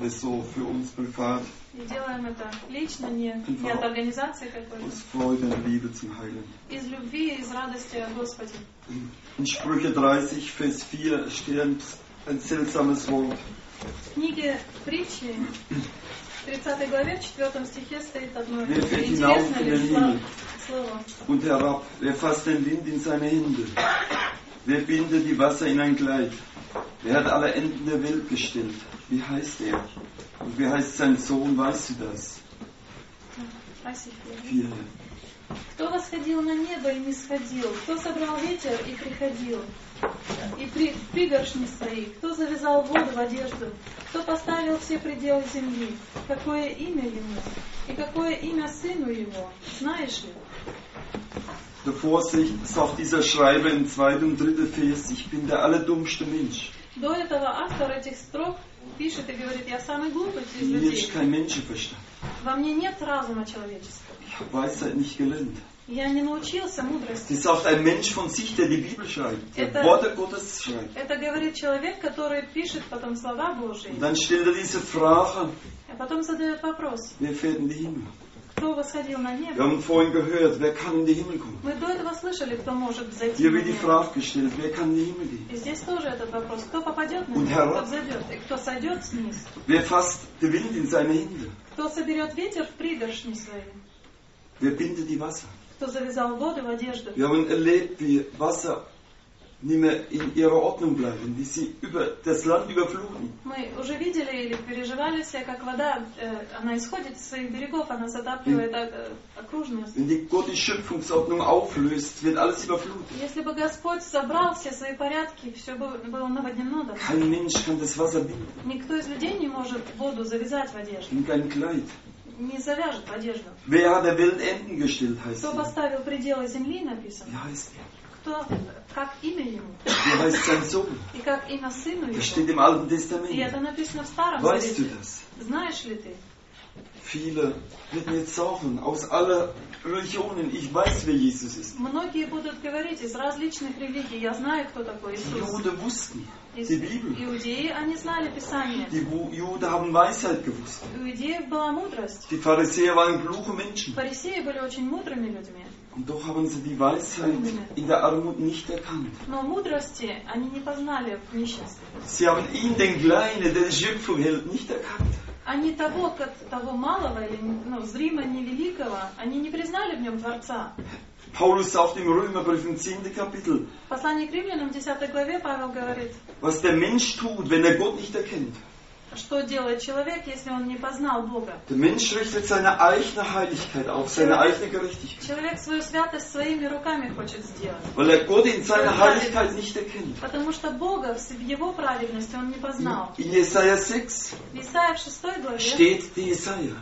das so für uns privat. И делаем это лично, не от организации какой-то. Aus Freude und Liebe zum Heiland. Из любви и из радости о Господе. In Sprüche 30, Vers 4 steht ein seltsames Wort. В книге Притчи, в 30 главе, в 4 стихе стоит одно Wer fährt hinauf in den Himmel слово. und herab? Wer fasst den Wind in seine Hände? Wer bindet die Wasser in ein Kleid? Wer hat alle Enden der Welt gestellt? Wie heißt er? Und wie heißt sein Sohn? Weißt du das? 4. Кто восходил на небо и не сходил? Кто собрал ветер и приходил? И пригоршни свои? Кто завязал воду в одежду? Кто поставил все пределы земли? Какое имя ему? И какое имя сыну его? Знаешь ли? Der Vorsicht sagt dieser Schreiber im 2. und 3. Vers, ich bin der allerdummste Mensch. До этого автор этих строк пишет и говорит, я самый глупый из Mir людей. ist kein Menschenverstand. Во мне нет разума человеческого. Ich habe Weisheit nicht gelernt. Я не научился мудрости. Das sagt ein Mensch von sich, der die Bibel schreibt, der Это- Worte Gottes schreibt. Это говорит человек, который пишет потом слова Божьи. Und dann stellt er diese Frage, А потом задает вопрос, wer fährt in die Himmel? кто восходил на Wir небо? haben vorhin gehört, wer kann in die Himmel kommen? Мы до этого слышали, кто может зайти Hier на wird die небо. Frage gestellt, wer kann in die Himmel gehen? И здесь тоже этот вопрос, кто попадет на Und небо, herab. кто взойдет, и кто сойдет вниз, Wer fasst den Wind in seine Hände? кто соберет ветер в пригоршни свои, Wer bindet die Wasser? кто завязал воду в одежду. Wir haben erlebt, wie Wasser nicht mehr in ihrer Ordnung bleiben, wie sie das Land überfluten. Мы уже видели или переживали все, как вода, она исходит из своих берегов, она затапливает окружность. Wenn die Gott die Schöpfungsordnung auflöst, wird alles überflutet. Если бы Господь собрал все свои порядки, все было наводнено, да, Kein Mensch kann das Wasser binden. никто из людей не может воду завязать в одежду, In kein Kleid. не завяжет в одежду. Wer hat der Welt Enden gestellt, heißt Кто er. поставил пределы земли, написано. Wie heißt er? Кто, как имя ему, Wie heißt sein Sohn? и как имя сыну Das его. steht im Alten И Testament. это написано в Старом Weißt du Завете. das? Знаешь ли ты? Viele werden jetzt sagen, aus aller Religionen, ich weiß, wer Jesus ist. Многие будут говорить из различных религий, я знаю, кто такой Die Иисус. Juden wussten die Bibel. Иудеи, они знали Писание. Die Juden haben Weisheit gewusst. У иудеев была мудрость. Die Pharisäer waren kluge Menschen. Фарисеи были очень мудрыми людьми. Und doch haben sie die Weisheit in der Armut nicht erkannt. Но мудрости они не познали в нищенстве. Sie haben ihn, den Kleinen, der die Schöpfung hält, nicht erkannt. Они того малого, или зримо невеликого, они не признали в нем Творца. Paulus sagt im Römerbrief im 10. Kapitel, В послании к Римлянам, в 10 главе, Павел говорит, was der Mensch tut, wenn er Gott nicht erkennt. что делает человек, если он не познал Бога. Der Mensch richtet seine eigene Heiligkeit auf, seine eigene Gerechtigkeit. Человек свою святость своими руками хочет сделать. Weil er Gott in seiner Heiligkeit nicht erkennt. Потому что Бога в его праведности он не познал. In Jesaja 6 В Исаии в 6 главе steht die Jesaja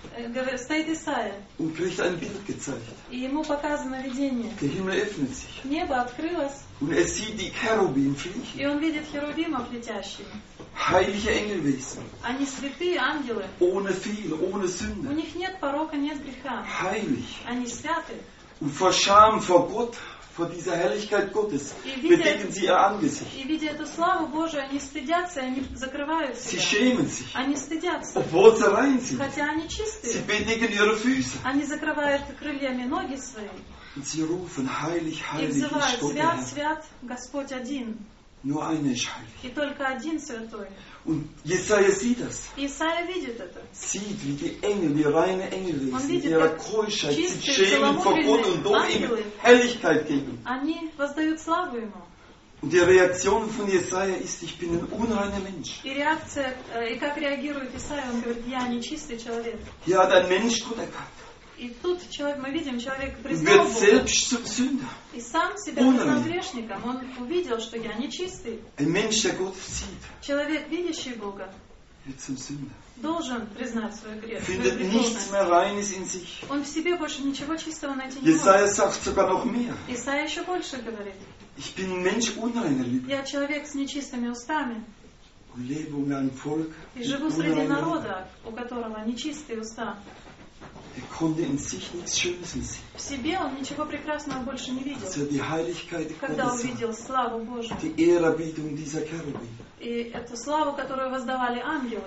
стоит Исаия, und kriegt ein Bild gezeigt. и ему показано видение. Der Himmel öffnet sich Небо открылось, und er sieht die Cherubim fliegen. и он видит херувимов летящими. Heilige Engelwesen, Они святые ангелы. ohne Fehl, ohne У Sünde. них нет порока, нет греха. Heilig. Они святы. Und vor Scham, vor Gott, vor dieser Herrlichkeit Gottes, bedecken sie ihr Angesicht. И видя эту славу Божию, они стыдятся, они закрывают Sie себя. schämen sich, Они стыдятся. obwohl sie rein sind. Хотя они Sie чистые. bedecken ihre Füße. Они закрывают крыльями ноги свои. Und sie rufen, heilig, И heilig ist взывают, Gott der свят, Herr. свят, Господь один. Nur einer ist heilig. И только один святой. Und Jesaja sieht das. Исаия видит это. Sieht, wie die Engel, die reine Man Engelwesen, sieht, in ihrer как Keuschheit sich чистые, schämen vor Gott und doch ihm ангелы. Herrlichkeit geben. Они воздают славу Ему. Und die Reaktion von Jesaja ist, ich bin ein unreiner Mensch. И реакция, и как реагирует Исаия, он говорит, я нечистый человек. Hier hat ein Mensch Gott erkannt. И тут мы видим, человек Und признал wird Бога. selbst zum Sünder. И сам себя признал грешником. Он увидел, что я нечистый. Ein Mensch, der Gott sieht, Человек, видящий Бога, wird zum Sünder. должен признать свой грех, свою Findet nichts греховность. mehr Reines in sich. Он в себе больше ничего чистого найти не Jesaja может. sagt sogar noch mehr. Исаия еще больше говорит. Ich bin ein Mensch unreiner Liebe Я человек с нечистыми устами. und lebe unter einem Volk И mit живу среди unreiner Liebe. народа, у которого нечистые уста. Er konnte in sich nichts Schönes sehen. В себе он ничего прекрасного больше не видел. Als er die Heiligkeit Когда Gottes sah, увидел славу Божию. die Ehrerbietung dieser Cherubim. И эту славу, которую воздавали ангелы.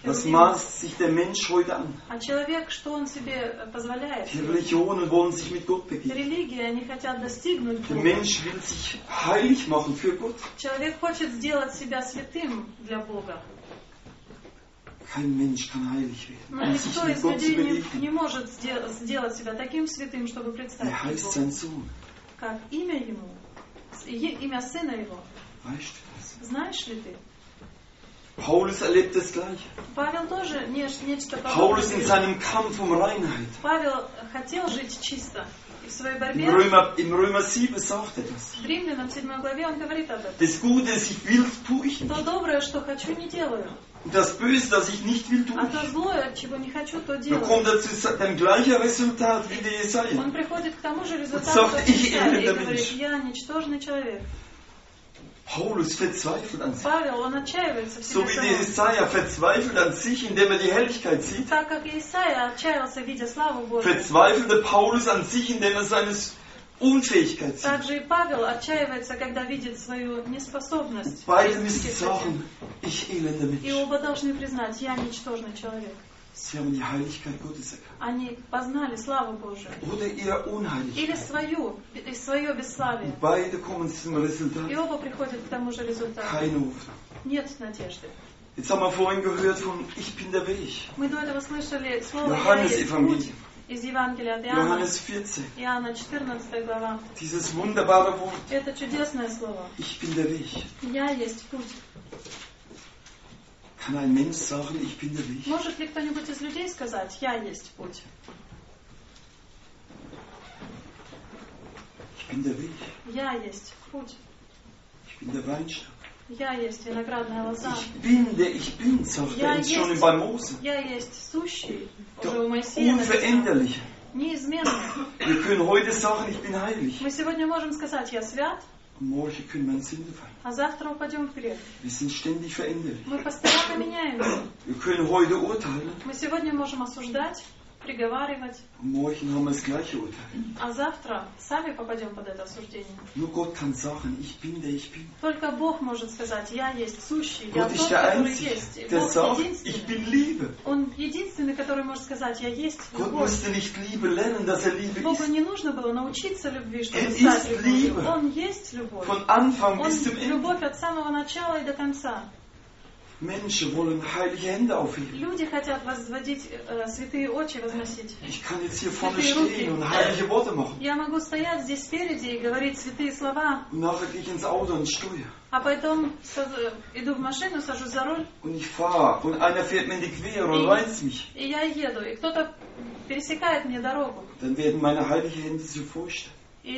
Was maßt sich der Mensch heute an? А человек, что он себе позволяет? Die Religionen wollen sich mit Gott begegnen. Религии, они хотят достигнуть Der Бога. Mensch will sich heilig machen für Gott. Человек хочет сделать себя святым для Бога. Kein Mensch kann heilig werden, Но um sich никто mit из Gott zu людей begegnen. не может сделать себя таким святым, чтобы представить Er heißt Бога. sein Sohn. Как имя ему, имя сына его. Weißt du das? Знаешь ли ты? Paulus erlebt das Gleiche. Павел тоже нечто Paulus in подобное. seinem Kampf um Reinheit. Павел хотел жить чисто. И в своей борьбе Im Römer 7 sagt er das. в Римлянам 7 главе он говорит об этом. Das Gute, das ich will, tue ich То nicht. доброе, что хочу, не делаю. Und das Böse, das ich nicht will, tue А то ich. злое, чего не хочу, то Dann kommt делаю. er zu dem gleichen Resultat wie der Jesaja. Он приходит к тому же результату, sagt, как ich Исаия, и elender говорит, Mensch. я ничтожный человек. Paulus verzweifelt an sich. Павел, он отчаивается в So себе wie der самом. Jesaja verzweifelt an sich, indem er die Herrlichkeit sieht, Так как Исаия отчаялся, видя славу Божию, verzweifelte Paulus an sich, indem er seine Unfähigkeit sieht. также и Павел отчаивается, когда видит свою неспособность. Beide müssen sagen, ich elender И Mensch. оба должны признать, я ничтожный человек. Sie haben die Heiligkeit Gottes erkannt. Они познали славу Божию. Oder ihre Или Unheiligkeit. свое бесславие. Beide kommen zum Resultat. И оба приходят к тому же результату. Keine Hoffnung. Нет надежды. Jetzt haben wir vorhin gehört von Ich bin der Weg. Мы до этого слышали слово «Я Johannes есть путь» Evangelium. из Евангелия от Иоанна. Johannes 14. Иоанна 14 глава. Dieses wunderbare Wort. Это чудесное слово. Ich bin der Weg. Я есть путь. Kann ein Mensch sagen, ich bin der Weg? Может ли кто-нибудь из людей сказать, я есть путь? Ich bin der Weg. Я есть путь. Ich bin der Weinstock. Я есть виноградная лоза. Ich bin der Ich Bin, sagt er uns schon bei Mose. Я есть сущий. Der Уже у Моисея написано. Unveränderliche. Неизменный. Wir können heute sagen, ich bin heilig. Мы сегодня можем сказать, я свят, Und morgen können wir in Sünde fallen. а завтра упадем в грех. Wir sind ständig veränderlich. Мы постоянно меняемся. Wir können heute urteilen. Мы сегодня можем осуждать, приговаривать, Und morgen haben wir das gleiche Urteil. а завтра сами попадем под это осуждение. Nur Gott kann sagen, ich bin der Ich Bin. Только Бог может сказать, я есть сущий, я Gott тот, ist der который Einzige, есть. И der Бог sagt, ich единственный. bin Liebe. Он единственный, который может сказать, я есть Gott любовь. musste nicht Liebe lernen, dass er Liebe Богу ist. не нужно было научиться любви, чтобы Er стать ist любовью. Liebe. Он есть любовь. Von Anfang Он bis zum Ende. любовь от самого начала и до конца. Menschen wollen heilige Hände aufheben. Люди хотят возводить, святые очи возносить. Ich kann jetzt hier vorne stehen und heilige Worte machen. Я могу стоять здесь спереди и говорить святые слова, Und nachher gehe ich ins Auto und steuere. а потом иду в машину, сажусь за руль, Und ich fahre. Und einer fährt mir in die Quere und reizt mich. и я еду, и кто-то пересекает мне дорогу. Dann werden meine heiligen Hände zu Fäusten. И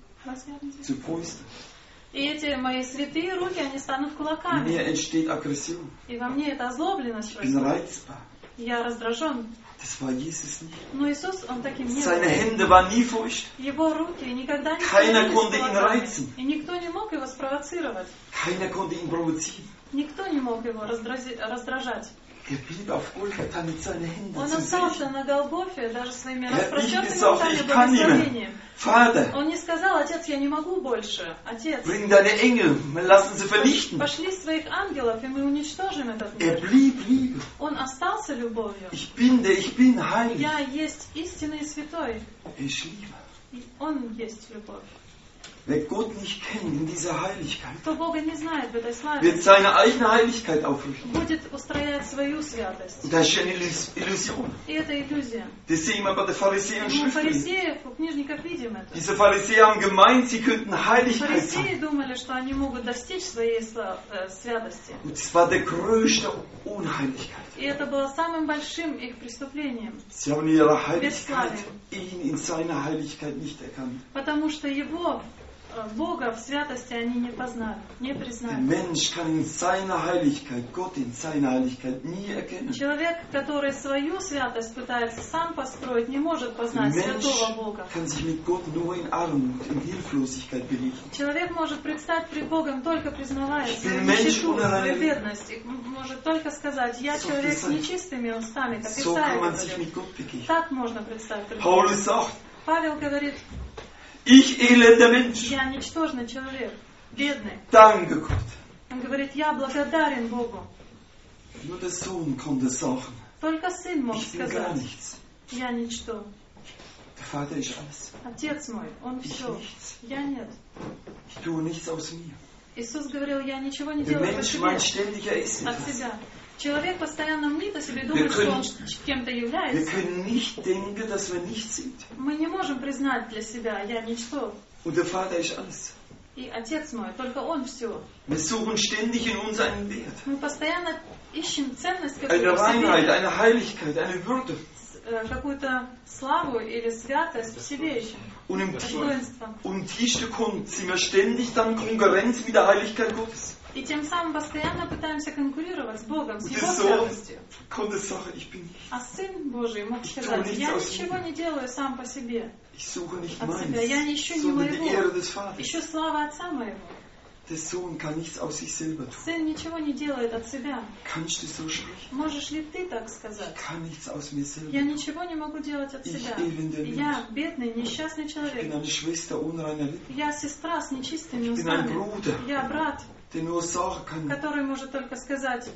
эти, Zu Fäusten. и эти мои святые руки, они станут In кулаками. mir entsteht Aggression. И во мне эта озлобленность Ich bin происходит. reizbar. Я раздражен. Das war Jesus nicht. Но Иисус, Он таким не Seine был. Hände waren nie feucht. Его руки никогда не Keiner становились konnte ihn кулаками. reizen. И никто не мог его спровоцировать. Keiner konnte ihn provozieren. Никто не мог его раздражать. Er blieb auf Golgatha mit seinen Händen Он zu остался sehen. на Голгофе даже своими Er hat nicht распростертыми gesagt, руками ich kann nicht mehr. благословением. Vater, Он не сказал, отец, я не могу больше. Отец, bring deine Engel, wir lassen sie vernichten. пошли своих ангелов, и мы уничтожим этот Er мир. blieb Liebe. Он остался любовью. Ich bin der Ich Bin, heilig. Я есть истинный и святой. Er ist Liebe. И Он есть любовь. Wer Gott nicht kennt in dieser Heiligkeit, Кто Бога не знает в этой славе, wird seine eigene Heiligkeit aufrichten. будет устроять свою святость. Und das ist eine Illusion. И это иллюзия. Das sehen wir bei den Pharisäern und Мы у Schriftgelehrten. фарисеев, у книжников видим это. Diese Pharisäer haben gemeint, sie könnten Heiligkeit Фарисеи sein. думали, что они могут достичь своей святости. Und es war der größte Unheiligkeit. И это было самым большим их преступлением. Sie haben ihre Heiligkeit, ihn in seiner Heiligkeit nicht erkannt. Потому что его, Бога в святости они не познали, не Der признали. Mensch kann in seiner Heiligkeit, Gott in seiner Heiligkeit nie erkennen. Человек, который свою святость пытается сам построить, не может Der познать Mensch святого Бога. kann sich mit Gott nur in Armut, in Hilflosigkeit begegnen. Человек может предстать пред Богом, только признавая свою Mensch нищету, ohne свою Heilig. бедность. И может только сказать, я So человек с gesagt. нечистыми устами, как So Исаия kann man sich говорит. mit Gott begegnen. Так можно представить пред Богом. Paulus sagt, Павел говорит, ich elender Mensch, я ничтожный человек, бедный. danke Gott. Он говорит, я благодарен Богу. Nur der Sohn konnte sagen, Только Сын мог ich bin gar сказать, nichts. я ничто. Der Vater ist alles. Отец мой, Он Ich все. nichts. Я нет. Ich tue nichts aus mir. Иисус говорил, я ничего не Der делаю по Mensch себе, meint ständig, er ist от etwas. себя. Человек постоянно мнит о себе и думает, что он кем-то Wir является. können nicht denken, dass wir nichts sind. Мы не можем признать для себя, я ничто. Und der Vater ist alles. И Отец мой, только Он все. Wir suchen ständig in uns einen Wert. Мы постоянно ищем ценность Eine какую-то в Reinheit, себе, eine Heiligkeit, eine Würde. какую-то славу или святость в себе ищем, Und достоинство. im tiefsten Grund sind wir ständig dann Konkurrenz mit der Heiligkeit Gottes. И тем самым постоянно пытаемся конкурировать с Богом, с Und Его der Sohn святостью. konnte sagen, ich bin nicht. А Сын Божий мог Ich сказать, tue nichts я aus ничего mir. не делаю сам по себе. Ich suche nicht От себя. Я не meins, ищу не sondern die Ehre моего. des Vaters. Ищу славы Отца моего. Der Sohn kann nichts aus sich selber tun. Сын ничего не делает от себя. Kannst du so sprechen? Можешь ли ты так Ich сказать? kann nichts aus mir selber Я tun. ничего не могу делать от Ich себя. elender Mensch. Я бедный, несчастный Ich bin человек. eine Schwester unreiner Lippen. Я сестра с нечистыми Ich bin ein устами. Bruder, Я брат, der nur sagen kann, который может только сказать,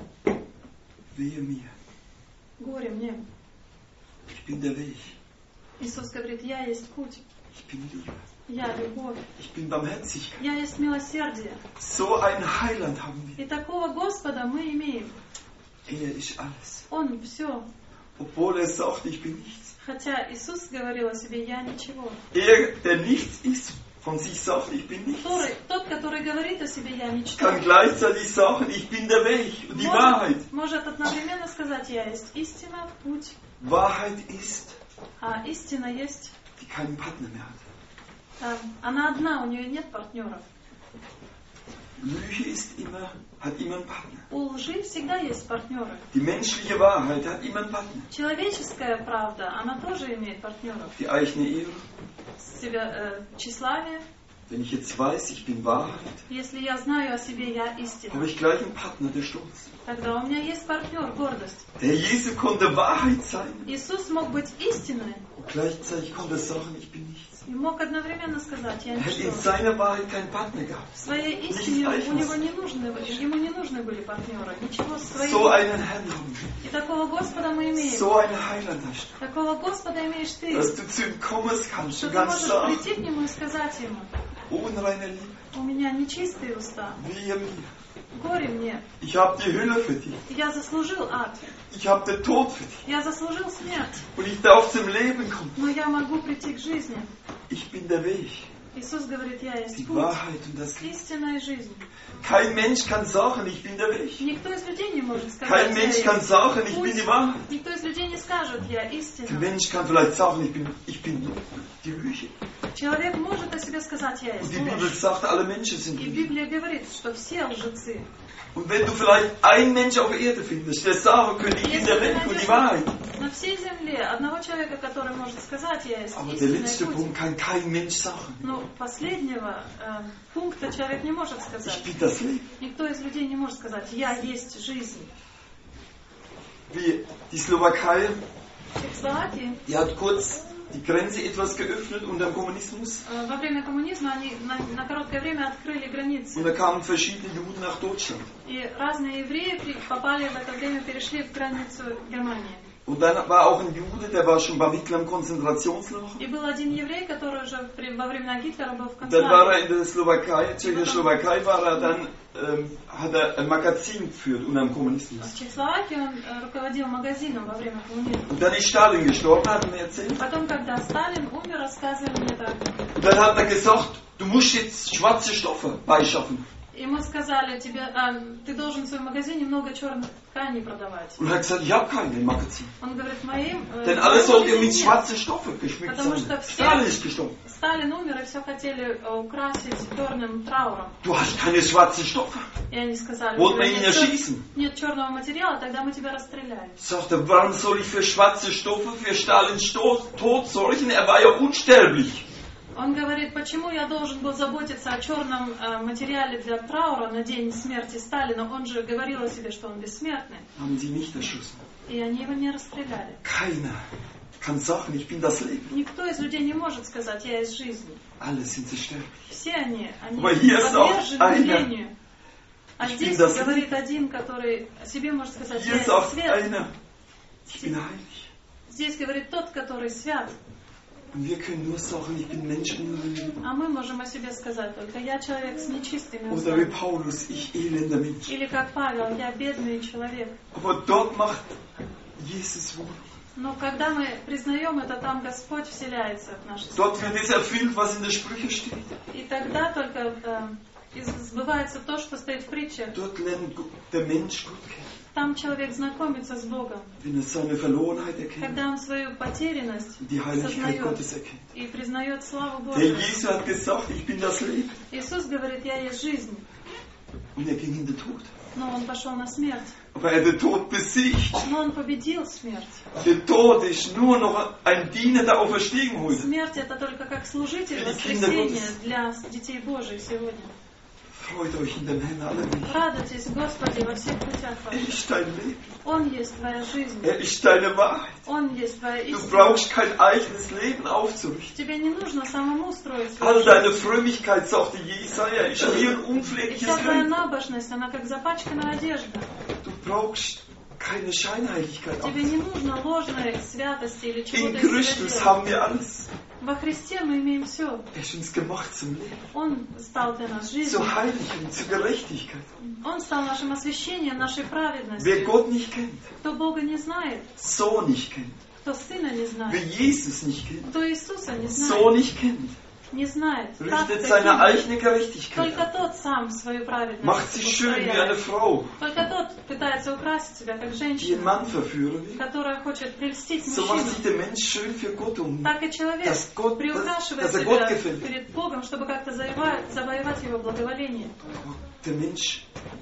wehe mir. горе мне. Ich bin der Weg. Иисус говорит, я есть путь, Ich bin Liebe. я любовь, Ich bin Barmherzigkeit. я есть милосердие. So einen Heiland haben wir. И такого Господа мы имеем. Er ist alles. Он все. Obwohl er sagt, ich bin nichts. Хотя Иисус говорил о себе, я ничего. Er, der nichts ist, von sich sagt, ich bin nichts, Тот, который говорит о себе, я ничто, kann gleichzeitig sagen, ich bin der Weg und die Wahrheit. может одновременно сказать, я есть истина, путь, Wahrheit ist, а истина есть, die keinen Partner mehr hat. она одна, у нее нет партнеров. Lüge ist immer, hat immer einen Partner. У лжи всегда есть партнеры. Die menschliche Wahrheit hat immer einen Partner. Человеческая правда, она тоже имеет партнеров. Die eigene Ehre. Тщеславие. Wenn ich jetzt weiß, ich bin Wahrheit, Если я знаю о себе, я habe истина, ich gleich einen Partner, der Stolz. тогда у меня есть партнер, гордость. Der Jesu konnte Wahrheit sein Иисус мог быть истиной und gleichzeitig konnte er sagen, ich bin nichts. и мог одновременно сказать, я Er hat in ничто. seiner Wahrheit keinen Partner gehabt. В своей истине ему не нужны были партнеры. Ничего своего. So einen Herrn haben wir. И такого Господа мы имеем. So einen Heiland hast du. Такого Господа имеешь ты. Dass du zu ihm kommen kannst Что und ты kannst можешь sagen, прийти к нему и сказать ему, unreine Liebe, у меня нечистые уста, wehe mir. горе мне. Ich habe die Hölle für dich. Я заслужил ад. Ich habe den Tod für dich. Я заслужил смерть. Und ich darf zum Leben kommen. Но я могу прийти к жизни. Ich bin der Weg, Иисус говорит, я есть die путь, Wahrheit und das Leben. истина и жизнь. Kein Mensch kann sagen, ich bin der Weg. Никто из людей не может сказать, Kein я Mensch kann есть sagen, ich bin путь. die Wahrheit. Никто из людей не скажет, я Der истина. Mensch kann vielleicht sagen, ich bin die Lüge. Человек может о себе сказать, я Und есть die Bibel ложь. sagt, alle Menschen sind И Lüge. Библия говорит, что все лжецы. Und wenn du vielleicht einen Mensch auf Erde findest, der sagen könnte, ich bin der Weg und die Wahrheit. На всей земле одного человека, который может сказать, я есть Aber der истинный letzte путь. Punkt kann kein Mensch sagen. Но последнего пункта человек не может Ich сказать. bin das Leben. Никто из людей не может сказать, я есть жизнь. Wie die Slowakei, В Словакии die hat kurz die Grenze etwas geöffnet unter dem Kommunismus. во время коммунизма они на короткое время открыли Und границы. da kamen verschiedene Juden nach Deutschland. И разные евреи попали в это время, перешли в границу Германии. Und dann war auch ein Jude, der war schon bei Hitler im Konzentrationslager. И был один еврей, который уже во времена Гитлера был в Und dann war er концлагере. in der Slowakei, Tschechoslowakei war er dann, hat er ein Magazin geführt unter dem Kommunismus. В Чехословакии он руководил магазином во время коммунизма. Und dann ist Stalin gestorben, hat er mir erzählt. Потом, когда Сталин умер, рассказывали мне так. Und dann hat er gesagt, du musst jetzt schwarze Stoffe beischaffen. Ему сказали, ты должен в своем магазине много черных тканей продавать. Und er hat gesagt, ich habe keine im Magazin. Он говорит, в моем Denn alles sollte mit магазине нет. schwarzen Stoffen geschmückt Потому sein. что все- Stalin ist gestorben. Сталин умер, и все хотели украсить черным трауром. Du hast keine schwarzen Stoffe. И они сказали, Wollten «У wir тебя ihn нет, erschießen? нет черного материала, тогда мы тебя расстреляем. Sagt er, warum soll ich für schwarze Stoffe, für Stalins Tod sorgen? Er war ja unsterblich. Он говорит, почему я должен был заботиться о черном материале для траура на день смерти Сталина? Он же говорил о себе, что он бессмертный. Haben sie nicht erschossen. И они его не расстреляли. Keiner kann sagen, ich bin das Leben. Никто из людей не может сказать, я из жизни. Alle sind sie sterblich. Все они Aber hier sagt подвержены einer, гиблению. А Ich здесь bin das говорит Licht. один, который о себе может сказать, я Hier есть sagt свет. einer, ich bin heilig. Здесь говорит тот, который свят. Und wir können nur sagen, ich bin menschenunwürdig. А мы можем о себе сказать только я человек с нечистыми Oder wie устами. Paulus, ich elender Mensch. Или как Павел, я бедный человек. Aber dort macht Jesus Wohnung. Но когда мы признаем это, там Господь вселяется в наши Dort сердца. wird es erfüllt, was in der Sprüche steht. И тогда только сбывается то, что стоит в притчах. Dort lernt der Mensch Gott kennen. Там человек знакомится с Богом. Wenn er seine Verlorenheit erkennt, Когда он свою потерянность die Heiligkeit сознает Gottes erkennt. и признает славу Der Божию. Jesus hat gesagt, ich bin das Leben. Иисус говорит, я есть жизнь. Und er ging in den Tod. Но он пошел на смерть. Aber er hat den Tod besiegt. Но он победил смерть. Der Tod ist nur noch ein Diener der Auferstehung heute. Смерть это только как служитель Für die Kinder воскресения Gottes. для детей Божьих сегодня. Freut euch in dem Herrn alle nicht. Радуйтесь, Господи, во всех путях Er ваших. ist dein Leben. Он есть твоя жизнь. Er ist deine Wahrheit. Он есть твоя Du истина. brauchst kein eigenes Leben aufzurichten. Тебе не нужно самому строить All свою deine жизнь. Frömmigkeit, sagte Jesaja, ist wie ein И unfleckliches вся твоя Leben. набожность, она как запачканная одежда. Du brauchst keine Scheinheiligkeit. Тебе не нужно ложной святости или In чего-то из себя Christus делать. haben wir alles. Во Христе мы имеем все. Er ist uns gemacht zum Leben, Он стал для нас жизнью. zur Heiligung, zur Gerechtigkeit. Он стал нашим освящением, нашей Wer праведностью. Gott nicht kennt, Кто Бога не знает, so nicht kennt, кто Сына не wer знает, Jesus nicht kennt, кто Иисуса не so знает, nicht kennt, не знает, как richtet seine таким. eigene Gerechtigkeit Только an, тот сам свою праведность macht sich schön wie eine устрояет. Frau, Только тот пытается украсить себя, как die einen женщина, Mann verführen will. которая хочет прельстить So macht sich мужчину. der Mensch schön für Gott um. Так и человек dass Gott- приукрашивает dass er Gott себя gefällt. перед Богом, чтобы как-то завоевать его благоволение. Der Mensch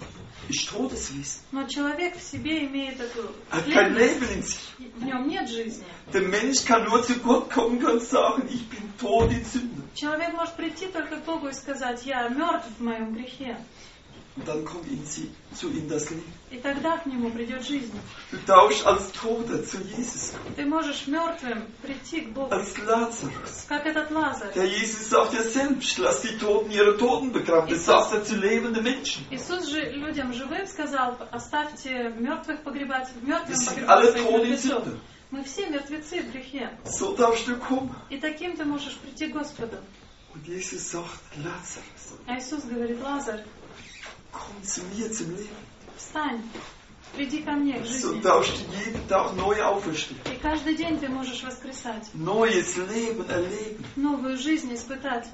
ist Todeswesen. Но человек в себе имеет эту Er hat kein тлетность, Leben in sich. в нем нет жизни. Der Mensch kann nur zu Gott kommen und sagen, ich bin tot in Sünde. Человек может прийти только к Богу и сказать, я мертв в моем грехе. Und dann kommt zu ihm das Leben. И тогда к нему придет жизнь. Du darfst als Toter zu Jesus kommen. Ты можешь мертвым прийти к Богу, Als Lazarus. как этот Лазарь. Der Jesus sagt ja selbst, lass die Toten ihre Toten begraben. Das sagt er zu lebenden Menschen. Иисус же людям живым сказал, оставьте мертвых погребать, мертвым Wir sind погребать alle своих tot in мертвецов. Sünde. Мы все мертвецы в грехе. So darfst du kommen. И таким ты можешь прийти к Господу. Und Jesus sagt, Lazarus, А Иисус говорит, Лазарь, komm zu mir zum Leben. встань, приди ко мне, к So жизни. darfst du jeden Tag neu auferstehen. И каждый день ты можешь воскресать, Neues Leben erleben. новую жизнь испытать.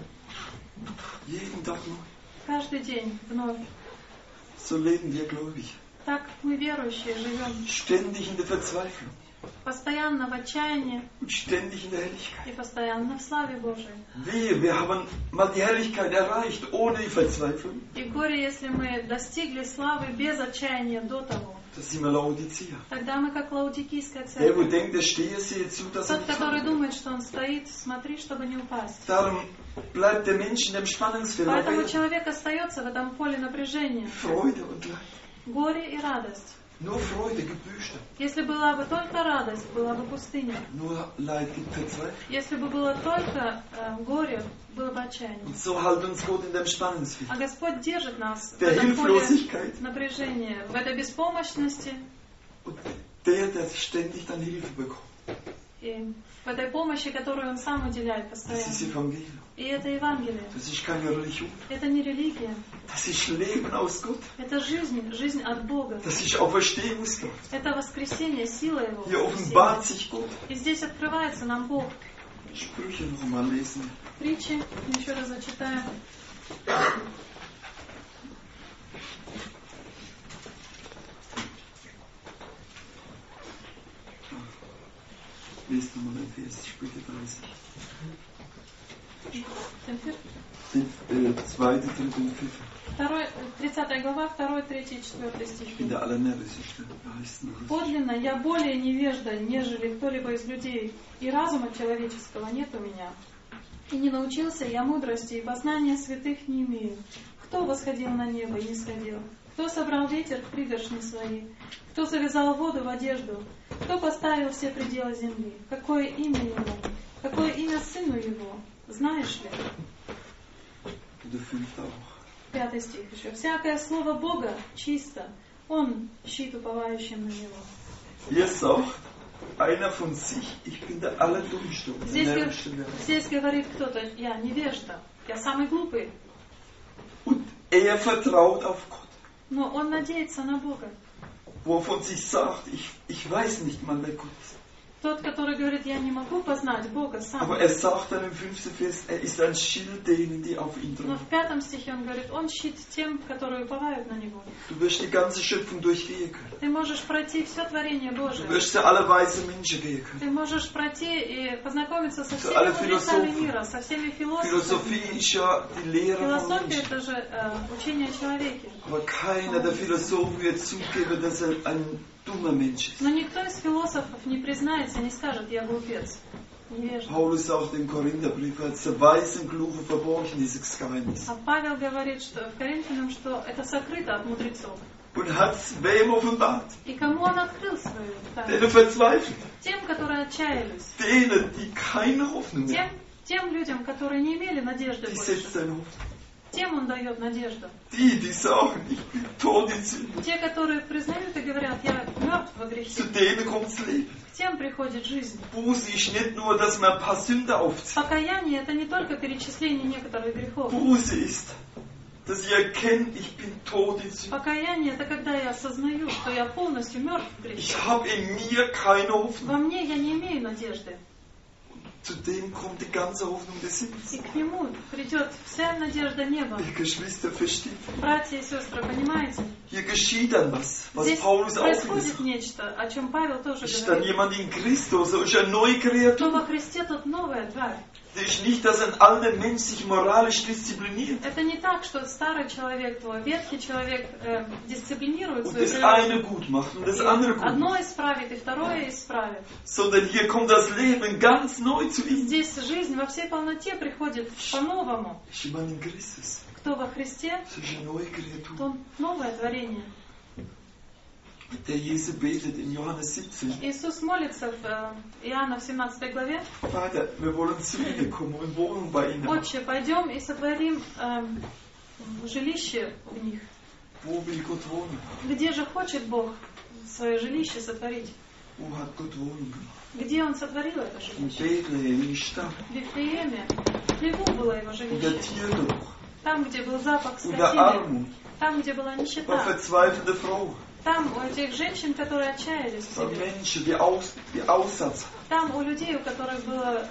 Jeden Tag neu. Каждый день вновь. So leben wir gläubig. Так мы верующие живем Ständig in der Verzweiflung. постоянно в отчаянии Und ständig in der Helligkeit. и постоянно в славе Божией. Wir haben mal die Helligkeit erreicht, ohne die Verzweiflung. И горе, если мы достигли славы без отчаяния до того. Das sind wir Laodicea. Тогда мы как лаудикийская Der, wo церковь. denkt, der stehe, sehe zu, dass er Тот, nicht который fällt. думает, что он стоит, смотри, чтобы не упасть. Darum bleibt der Mensch in dem Spannungsfeld. Поэтому человек остается в этом поле напряжения. Freude und Leid. Горе и радость. Nur Freude gibt Wüste. Если была бы только радость, была бы пустыня. Nur Leid gibt Verzweiflung. Если бы было только горе, было бы отчаяние. Und so hält uns Gott in dem Spannungsfeld. А Господь держит нас в Der этом поле Hilflosigkeit. напряжения, в этой беспомощности Und der ständig dann Hilfe bekommt. и в этой помощи, которую Он сам уделяет Das ist постоянно. Evangelium. И это Евангелие. Das ist keine Religion. Это не религия. Das ist Leben aus Gott. Это жизнь, жизнь от Бога. Das ist Auferstehungskraft. Это воскресение, сила Его. Hier воскресение. offenbart sich Gott. И здесь открывается нам Бог. Sprüche noch einmal lesen. Притчи, еще раз зачитаем. Lest nochmal den Vers, Sprüche 30. Темпир. 2., 3. und 4. 30 глава, 2, 3 и 4 Ich bin стихи. der Allernärrischste. Da heißt es noch. Подлинно я более невежда, нежели кто-либо из людей, и разума человеческого нет у меня. И не научился я мудрости, и познания святых не имею. Кто восходил на небо и не сходил? Кто собрал ветер в пригоршни свои? Кто завязал воду в одежду? Кто поставил все пределы земли? Какое имя ему? Какое имя сыну его? Знаешь ли? Und der 5. auch. 5 стих еще. «Всякое слово Бога чисто, Он щит уповающим на Него». Hier sagt einer von sich, ich bin der Allerdummste. Здесь говорит кто-то, я невежда, я самый глупый. Und er vertraut auf Gott. Но он надеется на Бога. Wo er von sich sagt, ich weiß nicht mal, wer Gott ist. Тот, который говорит, я не могу познать Бога сам. Aber er sagt dann im 5. Vers, er ist ein Schild denen, die auf ihn Но trauen. в 5 стихе он говорит, он щит тем, которые уповают на Него. Du wirst die ganze Schöpfung durchgehen können. Ты можешь пройти все творение Du Божие. wirst zu alle weise Menschen gehen können. Ты можешь пройти и познакомиться со всеми alle мудрецами Philosophen. мира, со всеми философами. Philosophie ist ja die Lehre von Философия Menschen. это же учение о человеке. Aber keiner der Philosophen wird zugeben, dass er ein dummer Mensch ist. Но никто из философов не признается, не скажет, я глупец, невежда. Paulus sagt im Korintherbrief, er hat zur weisen Kluge verborgen, dieses Geheimnis. А Павел говорит что, в Коринфянам, что это сокрыто от мудрецов. Und hat es wem offenbart? И кому он открыл свою тайну? Denen verzweifelt. Тем, которые отчаялись. Denen, die keine Hoffnung mehr haben. Тем людям, которые не имели надежды Die больше. setzt seine Hoffnung. Тем он дает надежду. Die sagen, ich bin tot in Sünde. Те, которые признают и говорят, я мертв во грехе. Zu denen kommt das Leben. К тем приходит жизнь. Buße ist nicht nur, dass man ein paar Sünder aufzieht. Покаяние это не только перечисление некоторых грехов. Buße ist, dass ich erkenne, ich bin tot in Sünde. Покаяние это когда я осознаю, что я полностью мертв в грехе. Ich habe in mir keine Hoffnung. Во мне я не имею надежды. Zu dem kommt die ganze Hoffnung des Himmels. И к нему придет вся надежда неба. Die Geschwister verstehen. Братья и сестры, понимаете? Hier geschieht dann was Здесь Paulus auch происходит gesagt hat. нечто, о чем Павел тоже Ist dann говорит. jemand in Christus, so ist eine neue Кто Kreatur. во Христе, тот новая тварь. Das ist nicht, dass ein alter Mensch sich moralisch diszipliniert Это не так, что старый человек, твой ветхий человек дисциплинирует und свою das жизнь. eine gut macht und das andere gut Одно macht, исправит и второе исправит. sondern hier kommt das Leben ganz neu zu ihm. Здесь жизнь во всей полноте приходит по-новому. Ist jemand in Christus, Кто во Христе, so ist eine neue Kreatur. то новое творение. Der Jesus betet in Johannes 17. Иисус молится в Иоанна в 17 главе. Vater, wir wollen zu Ihnen kommen und Wohnung bei Ihnen machen. Отче, пойдем и сотворим жилище в них. Wo will Gott wohnen? Где же хочет Бог свое жилище сотворить? Wo hat Gott Wohnung gemacht? Где Он сотворил это In жилище? Bethlehem, in die Stadt, В Вифлееме. В хлеву было его in der жилище. Tiergeruch, Там, где был запах unter скотины. Armut, Там, где была bei нищета. verzweifelter Frau, Там у этих женщин, которые отчаялись в bei себе. Menschen, die Aussatz, Там у людей, у которых было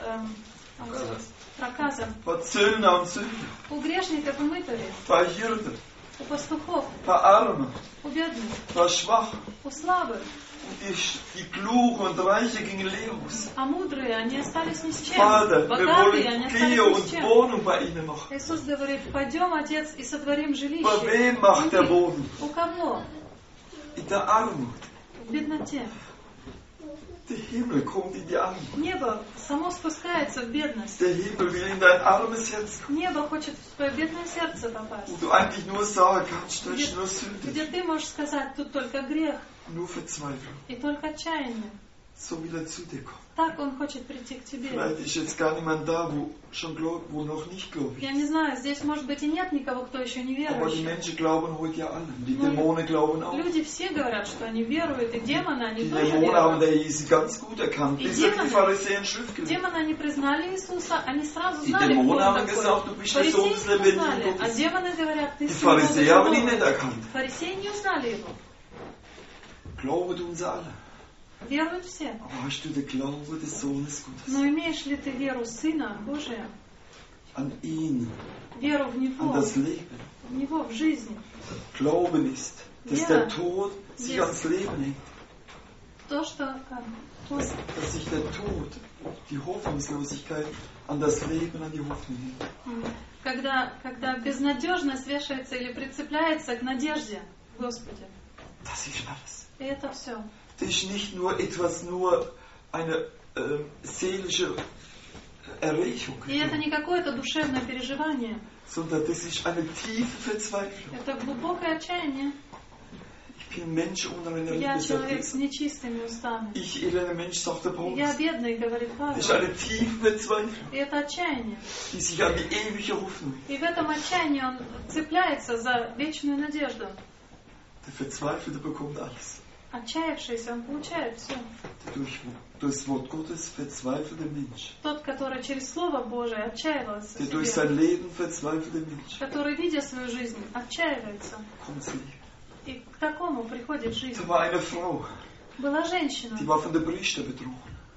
проказа. bei Zöllner und Sünder, У грешников и мытарей. bei Hirten, У пастухов. bei Armen, У бедных. bei Schwachen. У слабых. Und die Kluge und Reiche gingen leer aus. А мудрые, они остались ни с чем. Vater, wir Богатые, они wollen остались gehen ни с und чем. Wohnung bei Ihnen machen. Иисус говорит, пойдем, Отец, и сотворим жилище. Bei wem macht er Wohnung? У кого? In der Armut. В бедноте. Der Himmel kommt in die Armut. Небо само спускается в бедность. Der Himmel will in dein armes Herz kommen. Небо хочет в твое бедное сердце попасть. Wo du eigentlich nur sagen kannst, das ist nur Sünde, Где ты можешь сказать, тут только грех nur Verzweiflung. и только отчаяние. So will er zu dir kommen. Так Он хочет прийти к тебе. Vielleicht ist jetzt gar niemand da, wo noch nicht gläubig Я ist. не знаю, здесь может быть и нет никого, кто еще не Aber die верующий. Menschen glauben heute ja alle. Die Ну, Dämonen glauben auch. Люди все говорят, что они веруют, и демоны, они Die тоже Dämonen haben веруют. der Jesus ganz gut erkannt. Die Bis er die Dämonen- Pharisäer und Schriftgelehrten. Демоны, они признали Иисуса, они сразу Die знали, кто Dämonen он haben gesagt, du такой. bist der Sohn des Фарисеи не lebendigen узнали, а Gottes. демоны говорят, ты Die сын Бога Pharisäer haben ihn живого. nicht erkannt. Фарисеи не узнали его. Glaube du uns alle. Веруют все. Aber hast du den Glauben des Sohnes Gottes? Но имеешь ли ты веру Сына Божия? An ihn, Веру в an Него, das Leben. в Него, в жизни. Glauben ist, dass Ja. der Tod sich Yes. ans Leben hängt. То, что Dass sich der Tod, die Hoffnungslosigkeit an das Leben, an die Hoffnung hängt. когда безнадежность вешается или прицепляется к надежде в Господе. Das ist alles. И это все. Das ist nicht nur etwas, nur eine seelische Erregung, И это не какое-то душевное переживание. sondern das ist eine tiefe Verzweiflung. Это глубокое отчаяние. Ich bin ein Mensch ohne eine Я Lippe, sagt человек с Jesus. нечистыми устами. Ich, elender Mensch, sagt der Paulus. Я бедный, говорит Das ist Павел. eine tiefe Verzweiflung, И это отчаяние. die sich an die ewige Hoffnung. И в этом отчаянии он цепляется за вечную надежду. Der Verzweifelte bekommt alles. Отчаявшийся, он получает все. Der durch das Wort Gottes verzweifelte Mensch. Тот, который через Слово Божие отчаивался Der в durch себе, sein Leben verzweifelte Mensch. который, видя свою жизнь, отчаивается. Kommt zu ihm. И к такому приходит жизнь. Da war eine Frau, Была женщина, die war von der Priester betrogen,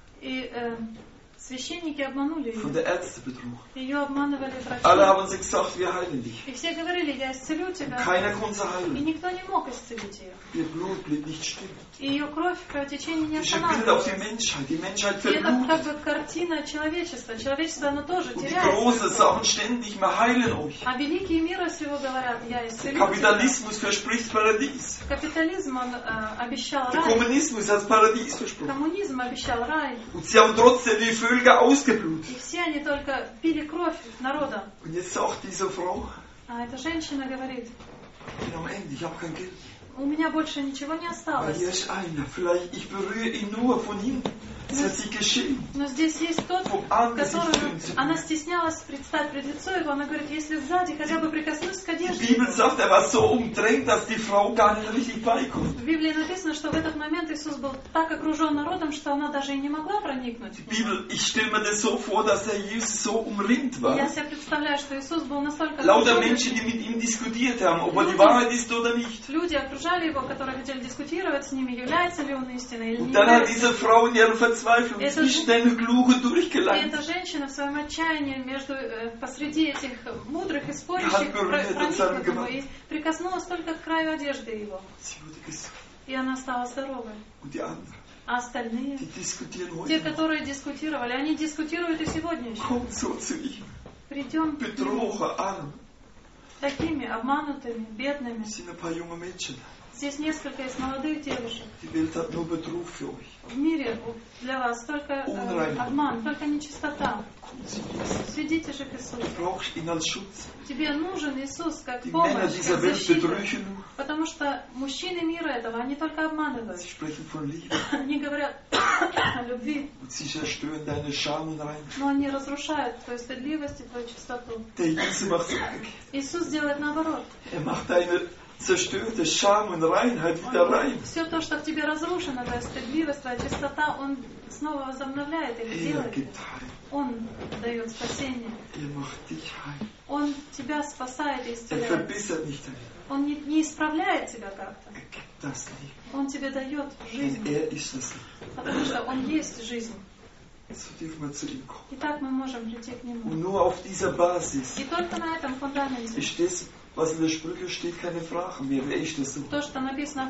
и священники обманули von ее. der Ärzte betrogen. Ее обманывали Alle врачи. haben sie gesagt, wir heilen dich. И все говорили, я исцелю тебя. Keiner konnte sie И heilen. никто не мог исцелить ее. Ihr Blut blieb nicht still. И ее кровь, кровотечение не Das ist ein Bild auf die останавливалось. Menschheit. Die Menschheit И это как verblutet. бы картина человечества. Человечество, оно тоже Und die теряется. Großen sagen ständig, wir heilen euch. А великие мира всего говорят, я Der исцелю тебя. Kapitalismus verspricht Paradies. Капитализм, он обещал Der рай. Kommunismus hat Paradies versprochen. Коммунизм обещал рай. Und sie haben trotzdem die Völker ausgeblutet. И все они только пили кровь народа. Und jetzt sagt diese Frau, А эта женщина говорит, ich bin am Ende, ich habe kein Geld. у меня больше ничего не Aber осталось. hier ist einer, vielleicht ich berühre ihn nur von hinten. Das hat sie geschehen. Но здесь есть тот, Vom Angesicht которому zu она стеснялась предстать пред лицо его. Она говорит, если сзади хотя бы прикоснусь к Die одежде. Bibel sagt, er war so umdrängt, dass die Frau gar nicht richtig beikommt. В Библии написано, что в этот момент Иисус был так окружен народом, что она даже и не могла проникнуть. Die Bibel, ich stelle mir das so vor, dass der Jesus so umringt war. Я себе представляю, что Иисус был настолько Lauter окружен. Menschen, die mit ihm diskutiert haben, ob er die Wahrheit ist oder nicht. Люди окружали его, которые хотели дискутировать с ними, является ли он истиной или не Und dann hat является. diese Frau in ihrer Verzweiflung zwischen den Klugen И durchgelangt. эта женщина в своем отчаянии посреди этих мудрых и Hat спорящих berührt an seinem проникла к нему Gewand. и прикоснулась только к краю одежды его. Sie wurde gesund. И она стала здоровой. Und die anderen, А остальные, die diskutieren те, heute noch. которые дискутировали, они дискутируют и сегодня еще. Kommt so zu ihm. Придем к нему Betrogen, arm. такими обманутыми, бедными. Es sind ein paar junge Mädchen. Здесь несколько из молодых девушек. Die Welt hat nur Betrug für euch. В мире для вас только обман, только нечистота. Kommt zu Jesus. Сведите же к Иисусу. Du brauchst ihn als Schutz. Тебе нужен Иисус как Die Männer помощь, dieser как Welt защита. betrügen nur. Потому что мужчины мира этого, они только обманывают. Sie sprechen von Liebe. Они говорят о любви, Und sie zerstören deine Scham und Rein. но они разрушают твою стыдливость и твою чистоту. Der Jesus macht es umgekehrt. Иисус делает наоборот. Er macht deine zerstörte Scham und Reinheit wieder rein. Все то, что в тебе разрушено, твоя стыдливость, твоя чистота, Он снова возобновляет или Er делает. gibt Heil. Он дает спасение. Er macht dich heil. Он тебя спасает и Er исцеляет. verbessert nicht dein Leben. Он не исправляет тебя как-то. Er gibt das Leben. Он тебе дает Denn жизнь, er ist das Leben. потому что Он есть жизнь. So dürfen wir zu ihm kommen. И так мы можем прийти к Нему. Und nur auf dieser Basis И только на этом фундаменте, ist das, was in der Sprüche steht, keine Frage mehr. Wer ist das so? то, что написано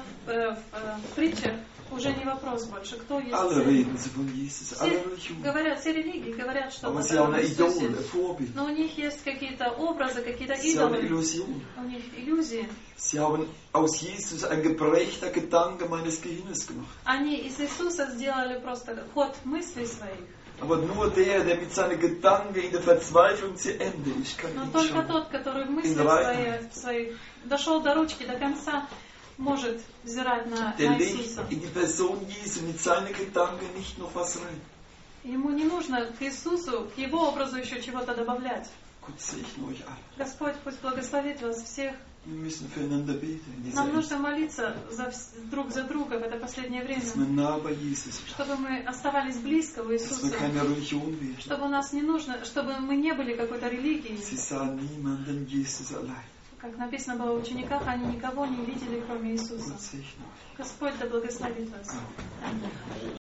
в притчах, уже не вопрос больше. Кто есть Alle цель? reden sie von Jesus, alle Все Religionen. говорят, все религии говорят, что Aber вот sie haben ein Idol, Иисусе, ein Vorbild. но у них есть какие-то образы, какие-то Sie haben идолы, Illusionen. у них иллюзии. Sie haben aus Jesus ein geprägter Gedanke meines Gehirns gemacht. Они из Иисуса сделали просто ход мыслей своих. Aber nur der mit seinen Gedanken in der Verzweiflung zu Ende ist, kann Но ihn только schauen. тот, который в мыслях своих дошел до ручки, до конца, может взирать на Der legt Иисуса. in die Person Jesu mit seinen Gedanken nicht noch was rein. Ему не нужно к Иисусу, к Его образу еще чего-то добавлять. Gott segne euch alle. Господь пусть благословит вас всех. Wir müssen füreinander beten in dieser Нам Zeit. нужно молиться друг за друга в это последнее время, Dass wir nah bei Jesus bleiben. чтобы мы оставались близко у Dass wir Иисуса, keine Religion werden. чтобы нас не нужно, чтобы мы не были какой-то религией. Sie sahen niemanden Jesus allein. Как написано было в учениках, они никого не видели, кроме Иисуса. Gott segne euch. Господь да благословит вас. Аминь.